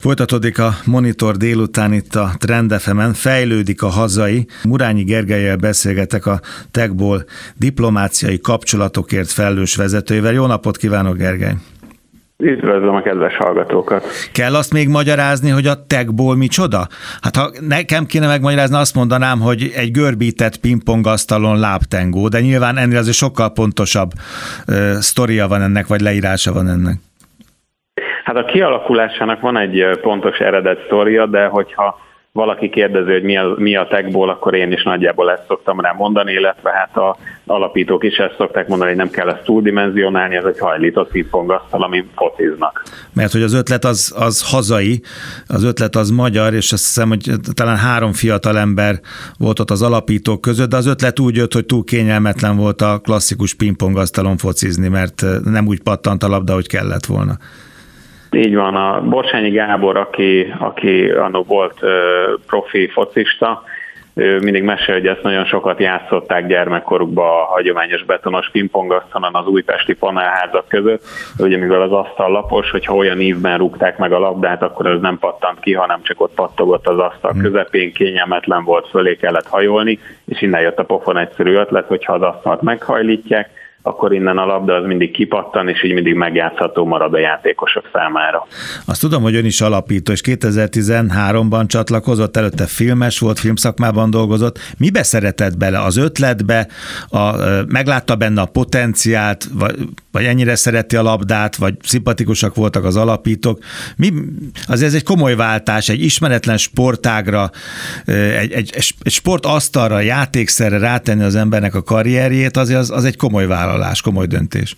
Folytatódik a Monitor délután itt a Trend FM-en, fejlődik a hazai. Murányi Gergellyel beszélgetek, a Techball diplomáciai kapcsolatokért felelős vezetőjével. Jó napot kívánok, Gergely! Üdvözlöm a kedves hallgatókat! Kell azt még magyarázni, hogy a Techball micsoda? Hát ha nekem kéne megmagyarázni, azt mondanám, hogy egy görbített pingpongasztalon lábtengó, de nyilván ennél azért sokkal pontosabb sztoria van ennek, vagy leírása van ennek. Hát a kialakulásának van egy pontos eredet sztoria, de hogyha valaki kérdezi, hogy mi a Techball, akkor én is nagyjából ezt szoktam rá mondani, illetve hát az alapítók is ezt szokták mondani, hogy nem kell ezt túldimenzionálni, ez egy hajlított pingpongasztal, amin fociznak. Mert hogy az ötlet az hazai, az ötlet az magyar, és azt hiszem, hogy talán 3 fiatal ember volt ott az alapítók között, de az ötlet úgy jött, hogy túl kényelmetlen volt a klasszikus pingpongasztalon focizni, mert nem úgy pattant a labda, hogy kellett volna. Így van, a Borsányi Gábor, aki annak volt profi focista, ő mindig mesél, hogy ezt nagyon sokat játszották gyermekkorukban a hagyományos betonos pingpongasztalon az újpesti panelházak között, ugye mivel az asztal lapos, hogyha olyan ívben rúgták meg a labdát, akkor ez nem pattant ki, hanem csak ott pattogott az asztal közepén, kényelmetlen volt, fölé kellett hajolni, és innen jött a pofon egyszerű ötlet, hogyha az asztalt meghajlítják, akkor innen a labda az mindig kipattan, és így mindig megjátszható marad a játékosok számára. Azt tudom, hogy ön is alapító, és 2013-ban csatlakozott, előtte filmes volt, filmszakmában dolgozott. Mibe szeretett bele? Az ötletbe? Meglátta benne a potenciált, vagy ennyire szereti a labdát, vagy szimpatikusak voltak az alapítók? Azért ez egy komoly váltás, egy ismeretlen sportágra, egy sportasztalra, játékszerre rátenni az embernek a karrierjét, az egy komoly vállalás, komoly döntés.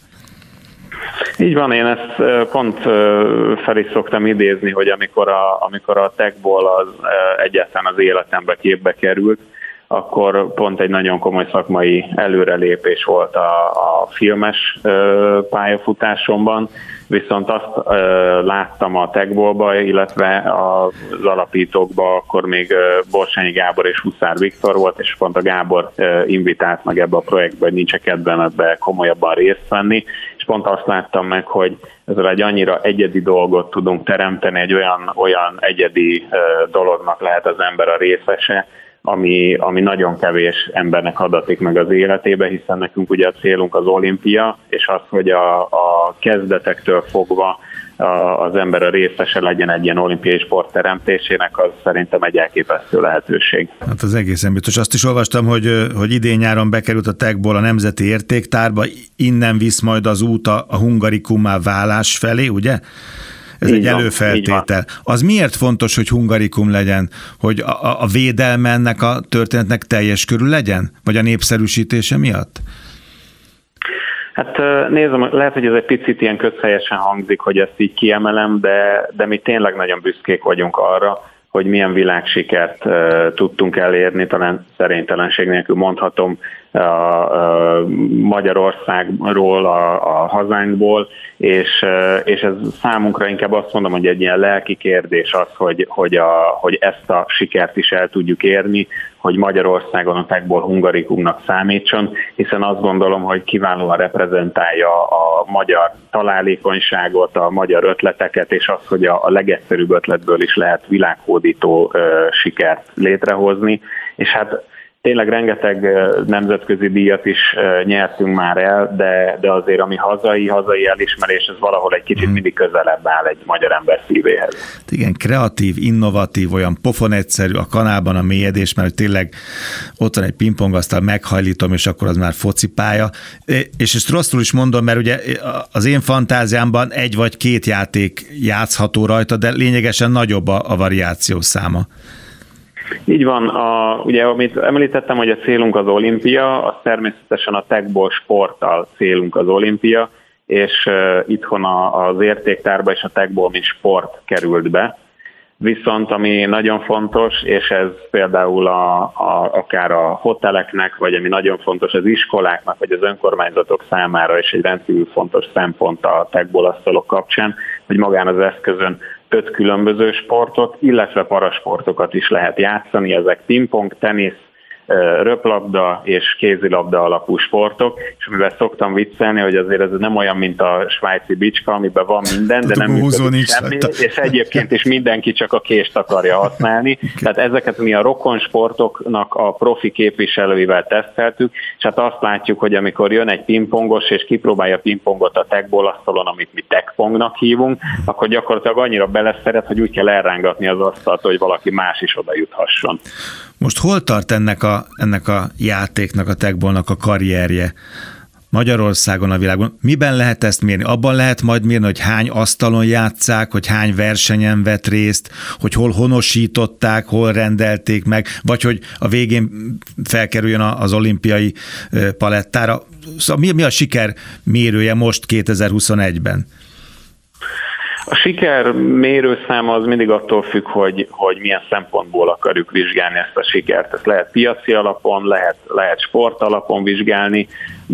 Így van, én ezt pont fel is szoktam idézni, hogy amikor a Techball az egyáltalán az életembe képbe került, akkor pont egy nagyon komoly szakmai előrelépés volt a filmes pályafutásomban, viszont azt láttam a Techballba, illetve az alapítókba, akkor még Borsányi Gábor és Huszár Viktor volt, és pont a Gábor invitált meg ebbe a projektbe, hogy nincs kedvem ebbe komolyabban részt venni, és pont azt láttam meg, hogy ezzel egy annyira egyedi dolgot tudunk teremteni, egy olyan egyedi dolognak lehet az ember a részese, ami nagyon kevés embernek adatik meg az életébe, hiszen nekünk ugye a célunk az olimpia, és az, hogy a kezdetektől fogva az ember a részese legyen egy ilyen olimpiai sport teremtésének, az szerintem egy elképesztő lehetőség. Hát az egészen biztos. Azt is olvastam, hogy idén-nyáron bekerült a Techball a Nemzeti Értéktárba, innen visz majd az út a hungaricummá válás felé, ugye? Ez így egy előfeltétel. Az miért fontos, hogy hungarikum legyen? Hogy a védelme ennek a történetnek teljes körül legyen? Vagy a népszerűsítése miatt? Hát nézem, lehet, hogy ez egy picit ilyen közhelyesen hangzik, hogy ezt így kiemelem, de mi tényleg nagyon büszkék vagyunk arra, hogy milyen világsikert tudtunk elérni, talán szerénytelenség nélkül mondhatom, Magyarországról, a hazánkból, és ez számunkra inkább azt mondom, hogy egy ilyen lelki kérdés az, hogy ezt a sikert is el tudjuk érni, hogy Magyarországon a Techball hungarikumnak számítson, hiszen azt gondolom, hogy kiválóan reprezentálja a magyar találékonyságot, a magyar ötleteket, és az, hogy a legegyszerűbb ötletből is lehet világhódító sikert létrehozni, és hát tényleg rengeteg nemzetközi díjat is nyertünk már el, de azért ami hazai elismerés, ez valahol egy kicsit mindig közelebb áll egy magyar ember szívéhez. Igen, kreatív, innovatív, olyan pofon egyszerű, a kanálban a mélyedés, mert hogy tényleg ott van egy pingpongasztal, meghajlítom, és akkor az már focipálya. És ezt rosszul is mondom, mert ugye az én fantáziámban 1 vagy 2 játék játszható rajta, de lényegesen nagyobb a variáció száma. Így van, ugye amit említettem, hogy a célunk az olimpia, az természetesen a Techball sporttal célunk az olimpia, és itthon az értéktárba is a Techball mint sport került be. Viszont ami nagyon fontos, és ez például akár a hoteleknek, vagy ami nagyon fontos az iskoláknak, vagy az önkormányzatok számára is egy rendkívül fontos szempont a Techball asztalok kapcsán, hogy magán az eszközön 5 különböző sportot, illetve parasportokat is lehet játszani, ezek pingpong, tenisz, röplabda és kézilabda alapú sportok, és amivel szoktam viccelni, hogy azért ez nem olyan, mint a svájci bicska, amiben van minden, de nem működik semmi, és egyébként is mindenki csak a kést akarja használni. Tehát ezeket mi a rokonsportoknak a profi képviselőivel teszteltük, és hát azt látjuk, hogy amikor jön egy pingpongos, és kipróbálja a pingpongot a tekból asztalon, amit mi tekpongnak hívunk, akkor gyakorlatilag annyira beleszeret, hogy úgy kell elrángatni az asztalt, hogy valaki más is oda juthasson. Most hol tart ennek a játéknak, a tekbolnak a karrierje Magyarországon, a világon? Miben lehet ezt mérni? Abban lehet majd mérni, hogy hány asztalon játsszák, hogy hány versenyen vett részt, hogy hol honosították, hol rendelték meg, vagy hogy a végén felkerüljön az olimpiai palettára. Szóval mi a siker mérője most 2021-ben? A siker mérőszáma az mindig attól függ, hogy milyen szempontból akarjuk vizsgálni ezt a sikert. Ezt lehet piaci alapon, lehet sport alapon vizsgálni,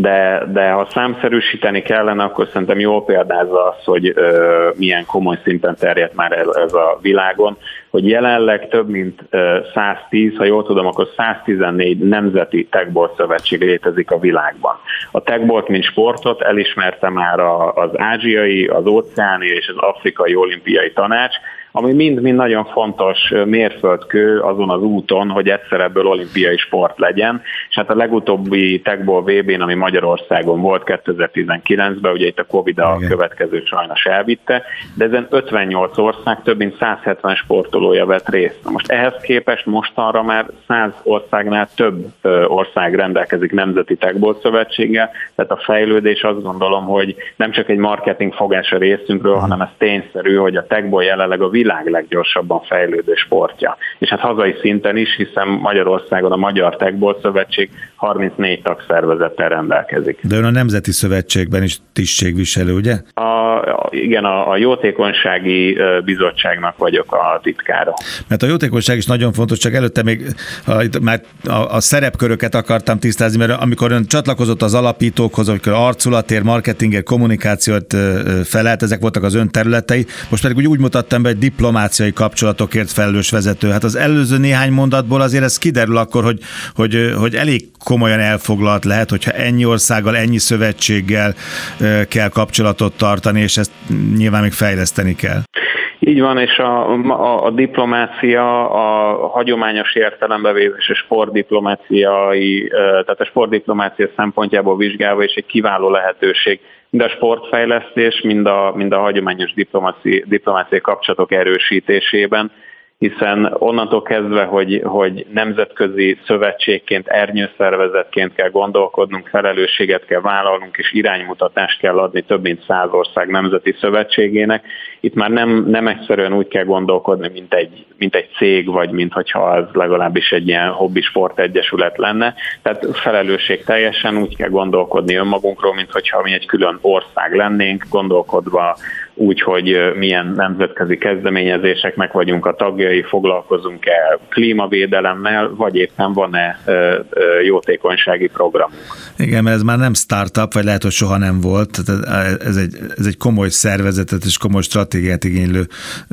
de ha számszerűsíteni kellene, akkor szerintem jól példázza az, hogy milyen komoly szinten terjedt már ez a világon, hogy jelenleg több mint 110, ha jól tudom, akkor 114 nemzeti tekbol szövetség létezik a világban. A tekbolt, mint sportot elismerte már az ázsiai, az óceáni és az afrikai olimpiai tanács, ami mind-mind nagyon fontos mérföldkő azon az úton, hogy egyszer ebből olimpiai sport legyen. És hát a legutóbbi tekbol VB-n, ami Magyarországon volt 2019-ben, ugye itt a Covid a következő sajnos elvitte, de ezen 58 ország, több mint 170 sportolója vett részt. Most ehhez képest mostanra már 100 országnál több ország rendelkezik nemzeti tekbol szövetséggel, tehát a fejlődés azt gondolom, hogy nem csak egy marketing fogás a részünkről, hanem ez tényszerű, hogy a tekbol jelenleg a világ leggyorsabban fejlődő sportja. És hát hazai szinten is, hiszen Magyarországon a Magyar Tekbol Szövetség 34 tagszervezettel rendelkezik. De ön a Nemzeti Szövetségben is tisztségviselő, ugye? Igen, a Jótékonysági Bizottságnak vagyok a titkára. Mert a jótékonyság is nagyon fontos, csak előtte még már a szerepköröket akartam tisztázni, mert amikor ön csatlakozott az alapítókhoz, amikor arculatér, marketingért, kommunikációt felelt, ezek voltak az ön területei, most pedig úgy mutattam be, hogy diplomáciai kapcsolatokért felelős vezető. Hát az előző néhány mondatból azért ez kiderül akkor, hogy elég komolyan elfoglalt lehet, hogyha ennyi országgal, ennyi szövetséggel kell kapcsolatot tartani, és ezt nyilván még fejleszteni kell. Így van, és a diplomácia, a hagyományos értelembe véve és a sportdiplomáciai, tehát a sportdiplomácia szempontjából vizsgálva is egy kiváló lehetőség, mind a sportfejlesztés, mind a hagyományos diplomáciai kapcsolatok erősítésében, hiszen onnantól kezdve, hogy nemzetközi szövetségként, ernyőszervezetként kell gondolkodnunk, felelősséget kell vállalnunk, és iránymutatást kell adni több mint 100 ország nemzeti szövetségének. Itt már nem egyszerűen úgy kell gondolkodni, mint egy cég, vagy mintha az legalábbis egy ilyen hobbi sportegyesület lenne. Tehát felelősség teljesen úgy kell gondolkodni önmagunkról, mintha mi egy külön ország lennénk, gondolkodva úgy, hogy milyen nemzetközi kezdeményezéseknek vagyunk a tagjai, foglalkozunk-e klímavédelemmel, vagy éppen van-e jótékonysági programunk. Igen, mert ez már nem startup, vagy lehet, hogy soha nem volt. Ez egy komoly szervezetet és komoly stratégiát igénylő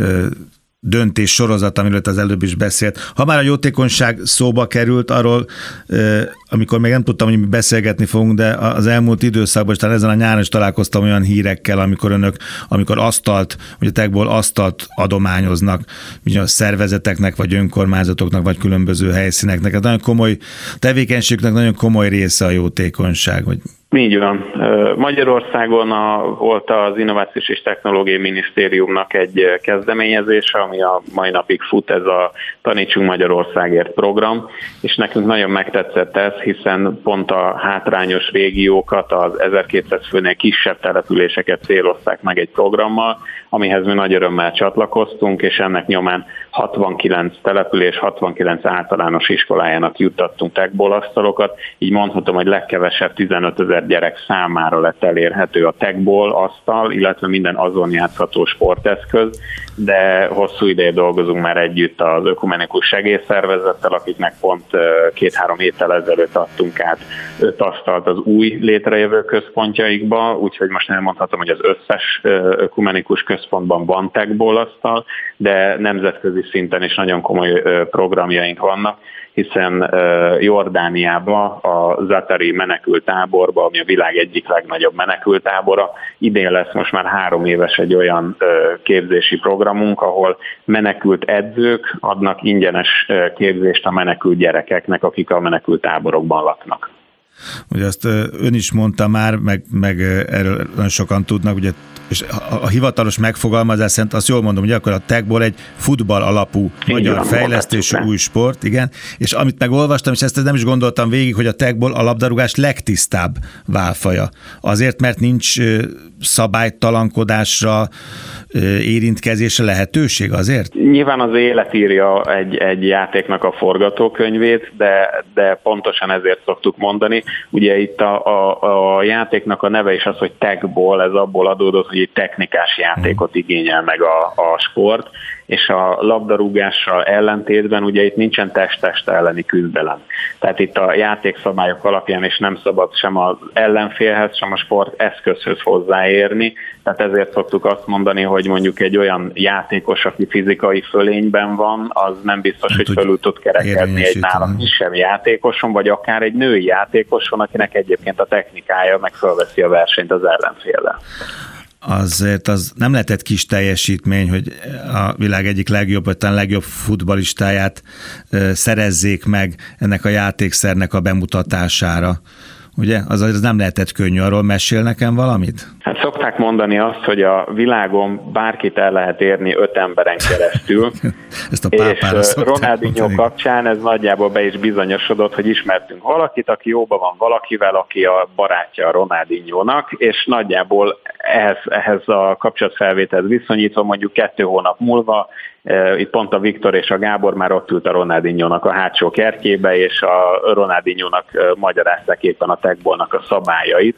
döntés sorozat, amiről az előbb is beszélt. Ha már a jótékonyság szóba került, arról, amikor még nem tudtam, hogy mi beszélgetni fogunk, de az elmúlt időszakban, és talán ezen a nyáron is találkoztam olyan hírekkel, amikor asztalt, ugye tekból asztalt adományoznak ugye a szervezeteknek, vagy önkormányzatoknak, vagy különböző helyszíneknek. Ez nagyon komoly tevékenységnek, nagyon komoly része a jótékonyság, hogy így van. Magyarországon volt az Innovációs és Technológiai Minisztériumnak egy kezdeményezése, ami a mai napig fut, ez a Tanítsunk Magyarországért program, és nekünk nagyon megtetszett ez, hiszen pont a hátrányos régiókat, az 1200 főnél kisebb településeket célozták meg egy programmal, amihez mi nagy örömmel csatlakoztunk, és ennek nyomán 69 település, 69 általános iskolájának juttattunk tekbolasztalokat, így mondhatom, hogy legkevesebb 15 000 gyerek számára lett elérhető a tekból asztal, illetve minden azon játszható sporteszköz. de hosszú ideje dolgozunk már együtt az Ökumenikus Segélyszervezettel, akiknek pont 2-3 héttel ezelőtt adtunk át 5 asztalt az új létrejövő központjaikba, úgyhogy most nem mondhatom, hogy az összes ökumenikus központban van tagból asztal, de nemzetközi szinten is nagyon komoly programjaink vannak, hiszen Jordániában a Zatari menekülttáborban, ami a világ egyik legnagyobb menekülttábora, idén lesz most már 3 éves egy olyan képzési programunk, ahol menekült edzők adnak ingyenes képzést a menekült gyerekeknek, akik a menekülttáborokban laknak. Ugye azt ön is mondta már, meg erről nagyon sokan tudnak, ugye, és a hivatalos megfogalmazás szerint azt jól mondom, hogy akkor a tagból egy futball alapú magyar fejlesztésű új sport, igen, és amit megolvastam, és ezt nem is gondoltam végig, hogy a tagból a labdarúgás legtisztább válfaja. Azért, mert nincs szabálytalankodásra, érintkezésre lehetőség azért? Nyilván az élet írja egy játéknak a forgatókönyvét, de pontosan ezért szoktuk mondani. Ugye itt a játéknak a neve is az, hogy tagball, ez abból adódott, hogy egy technikás játékot igényel meg a sport, és a labdarúgással ellentétben ugye itt nincsen test-test elleni küzdelem. Tehát itt a játékszabályok alapján is nem szabad sem az ellenfélhez, sem a sport eszközhöz hozzáérni. Tehát ezért szoktuk azt mondani, hogy mondjuk egy olyan játékos, aki fizikai fölényben van, az nem biztos, hogy fölül tud kerekedni egy nálam kisebb játékoson, vagy akár egy női játékoson, akinek egyébként a technikája meg fölveszi a versenyt az ellenféllel. Azért az nem lehetett kis teljesítmény, hogy a világ egyik legjobb, vagy talán legjobb futballistáját szerezzék meg ennek a játékszernek a bemutatására. Ugye? Az nem lehetett könnyű. Arról mesél nekem valamit? Hát szokták mondani azt, hogy a világon bárkit el lehet érni 5 emberen keresztül. Ezt a pápára és Ronaldinho kapcsán ez nagyjából be is bizonyosodott, hogy ismertünk valakit, aki jóban van valakivel, aki a barátja a Ronaldinhónak, és nagyjából ehhez a kapcsolatfelvételhez viszonyítva mondjuk 2 hónap múlva itt pont a Viktor és a Gábor már ott ült a Ronaldinhónak a hátsó kertjébe, és a Ronaldinhónak magyarázták éppen a tagballnak a szabályait,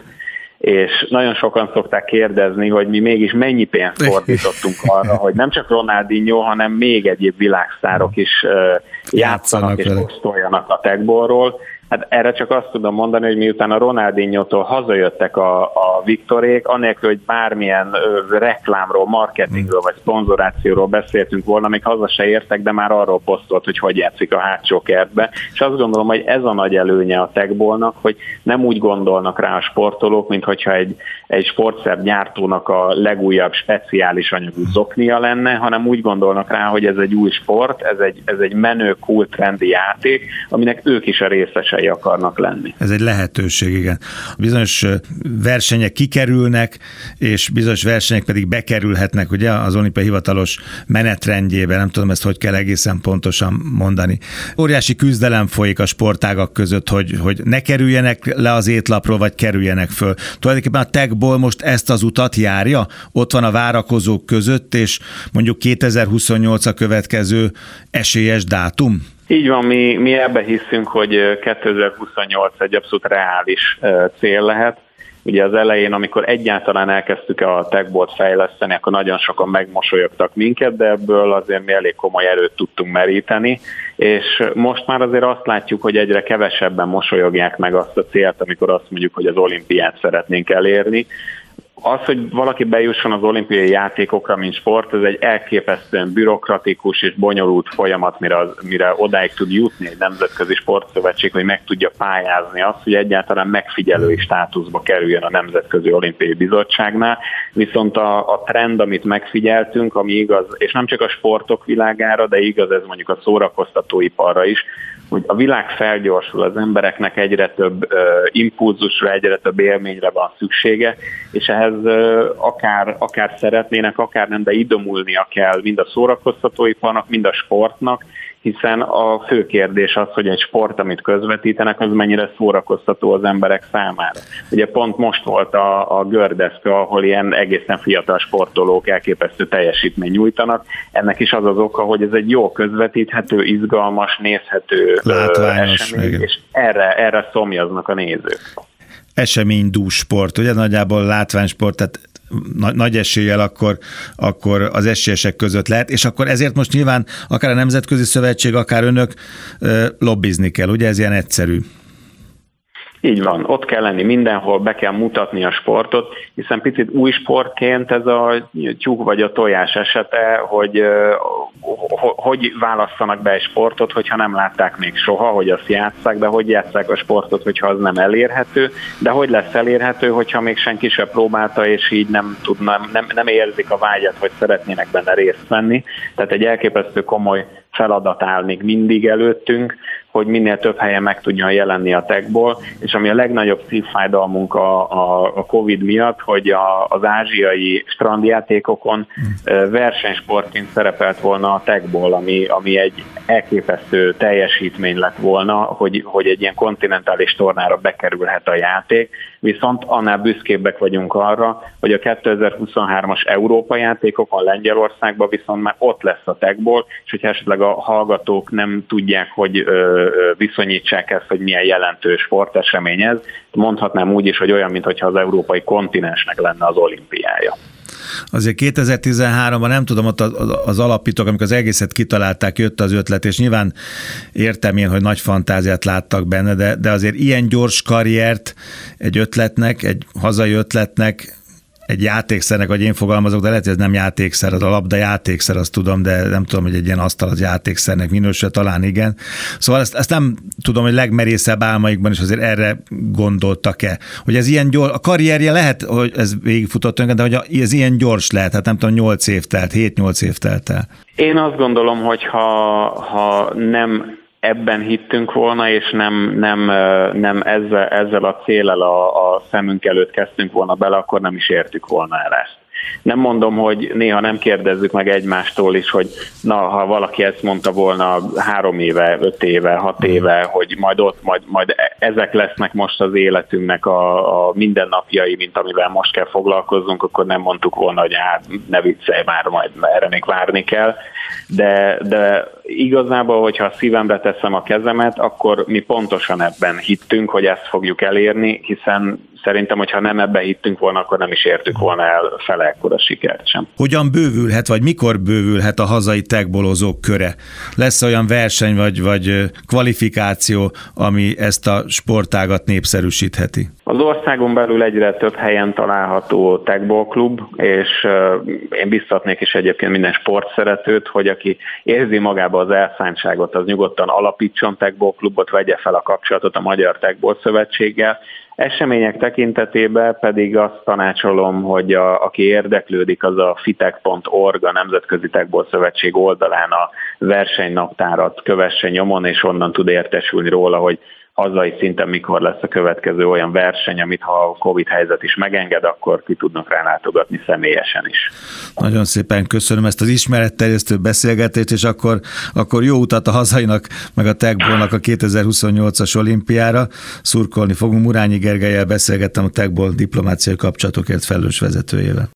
és nagyon sokan szokták kérdezni, hogy mi mégis mennyi pénzt fordítottunk arra, hogy nem csak Ronaldinho, hanem még egyéb világsztárok is játszanak és posztoljanak a tagballról. Hát erre csak azt tudom mondani, hogy miután a Ronaldinho-tól hazajöttek a Viktorék, anélkül, hogy bármilyen reklámról, marketingről vagy szponzorációról beszéltünk volna, még haza se értek, de már arról posztolt, hogy játszik a hátsó kertbe. És azt gondolom, hogy ez a nagy előnye a tagballnak, hogy nem úgy gondolnak rá a sportolók, mint hogyha egy sportszergyártónak a legújabb speciális anyagú zoknia lenne, hanem úgy gondolnak rá, hogy ez egy új sport, ez egy menő, cool, trendi játék, aminek ők is a részesei akarnak lenni. Ez egy lehetőség, igen. Bizonyos versenyek kikerülnek, és bizonyos versenyek pedig bekerülhetnek, ugye, az olimpiai hivatalos menetrendjébe, nem tudom ezt, hogy kell egészen pontosan mondani. Óriási küzdelem folyik a sportágak között, hogy ne kerüljenek le az étlapról, vagy kerüljenek föl. Tulajdonképpen a tagball most ezt az utat járja? Ott van a várakozók között, és mondjuk 2028 a következő esélyes dátum? Így van, mi ebbe hiszünk, hogy 2028 egy abszolút reális cél lehet. Ugye az elején, amikor egyáltalán elkezdtük a tagballt fejleszteni, akkor nagyon sokan megmosolyogtak minket, de ebből azért mi elég komoly erőt tudtunk meríteni, és most már azért azt látjuk, hogy egyre kevesebben mosolyogják meg azt a célt, amikor azt mondjuk, hogy az olimpiát szeretnénk elérni. Az, hogy valaki bejusson az olimpiai játékokra, mint sport, ez egy elképesztően bürokratikus és bonyolult folyamat, mire odáig tud jutni egy nemzetközi sportszövetség, hogy meg tudja pályázni azt, hogy egyáltalán megfigyelői státuszba kerüljön a Nemzetközi Olimpiai Bizottságnál. Viszont a trend, amit megfigyeltünk, ami igaz, és nem csak a sportok világára, de igaz ez mondjuk a szórakoztatóiparra is, hogy a világ felgyorsul, az embereknek egyre több impulzusra, egyre több élményre van szüksége, és ehhez akár szeretnének, akár nem, de idomulnia kell mind a szórakoztatóiparnak, mind a sportnak, hiszen a fő kérdés az, hogy egy sport, amit közvetítenek, az mennyire szórakoztató az emberek számára. Ugye pont most volt a gördeszka, ahol ilyen egészen fiatal sportolók elképesztő teljesítmény nyújtanak. Ennek is az az oka, hogy ez egy jó közvetíthető, izgalmas, nézhető esemény, és erre szomjaznak a nézők. Eseménydús sport, ugye nagyjából látványsport, tehát nagy eséllyel akkor az esélyesek között lehet, és akkor ezért most nyilván akár a Nemzetközi Szövetség, akár önök lobbizni kell, ugye ez ilyen egyszerű? Így van, ott kell lenni mindenhol, be kell mutatni a sportot, hiszen picit új sportként ez a tyúk vagy a tojás esete, hogy válasszanak be egy sportot, hogyha nem látták még soha, hogy azt játsszák, de hogy játsszák a sportot, hogyha az nem elérhető, de hogy lesz elérhető, hogyha még senki sem próbálta, és így nem érzik a vágyat, hogy szeretnének benne részt venni. Tehát egy elképesztő komoly feladat áll még mindig előttünk, hogy minél több helyen meg tudjon jelenni a tagból, és ami a legnagyobb szívfájdalmunk a Covid miatt, hogy az ázsiai strandjátékokon versenysportként szerepelt volna a tagból, ami egy elképesztő teljesítmény lett volna, hogy egy ilyen kontinentális tornára bekerülhet a játék, viszont annál büszkébbek vagyunk arra, hogy a 2023-as Európa játékokon Lengyelországban viszont már ott lesz a tagból, és hogyha esetleg a hallgatók nem tudják, hogy viszonyítsák ezt, hogy milyen jelentős sportesemény ez, mondhatnám úgy is, hogy olyan, mintha az európai kontinensnek lenne az olimpiája. Azért 2013-ban nem tudom, ott az alapítók, amikor az egészet kitalálták, jött az ötlet, és nyilván értem én, hogy nagy fantáziát láttak benne, de azért ilyen gyors karriert egy ötletnek, egy hazai ötletnek, egy játékszernek, vagy én fogalmazok, de lehet, hogy ez nem játékszer, az a labda játékszer, azt tudom, de nem tudom, hogy egy ilyen asztal az játékszernek minősül, talán igen. Szóval ezt nem tudom, hogy legmerészebb álmaikban is azért erre gondoltak-e, hogy ez ilyen gyors, a karrierje lehet, hogy ez végigfutott önket, de hogy ez ilyen gyors lehet, hát nem tudom, 8 év telt, 7-8 év telt el. Én azt gondolom, hogy ha nem ebben hittünk volna, és nem ezzel a céllal a szemünk előtt kezdtünk volna bele, akkor nem is értük volna el ezt. Nem mondom, hogy néha nem kérdezzük meg egymástól is, hogy ha valaki ezt mondta volna 3 éve, 5 éve, 6 éve, hogy majd ezek lesznek most az életünknek a mindennapjai, mint amivel most kell foglalkozzunk, akkor nem mondtuk volna, hogy ne viccelj már, majd erre még várni kell. De igazából, hogyha a szívemre teszem a kezemet, akkor mi pontosan ebben hittünk, hogy ezt fogjuk elérni, hiszen szerintem, hogyha nem ebben hittünk volna, akkor nem is értük volna el fele ekkora sikert sem. Hogyan bővülhet, vagy mikor bővülhet a hazai tagbolozók köre? Lesz olyan verseny, vagy kvalifikáció, ami ezt a sportágat népszerűsítheti? Az országon belül egyre több helyen található tagból klub, és én biztatnék is egyébként minden sportszeretőt, hogy aki érzi magába az elszántságot, az nyugodtan alapítson tagból klubot, vegye fel a kapcsolatot a Magyar Tagból Szövetséggel. Események tekintetében pedig azt tanácsolom, hogy aki érdeklődik, az a fiteg.org, a Nemzetközi Tagból Szövetség oldalán a versenynaptárat kövesse nyomon, és onnan tud értesülni róla, hogy hazai szinten mikor lesz a következő olyan verseny, amit ha a Covid helyzet is megenged, akkor ki tudnak rá látogatni személyesen is. Nagyon szépen köszönöm ezt az ismeretterjesztő beszélgetést, és akkor jó utat a hazainak, meg a tagbolnak a 2028-as olimpiára. Szurkolni fogunk. Murányi Gergellyel beszélgettem, a tagból diplomáciai kapcsolatokért felelős vezetőjével.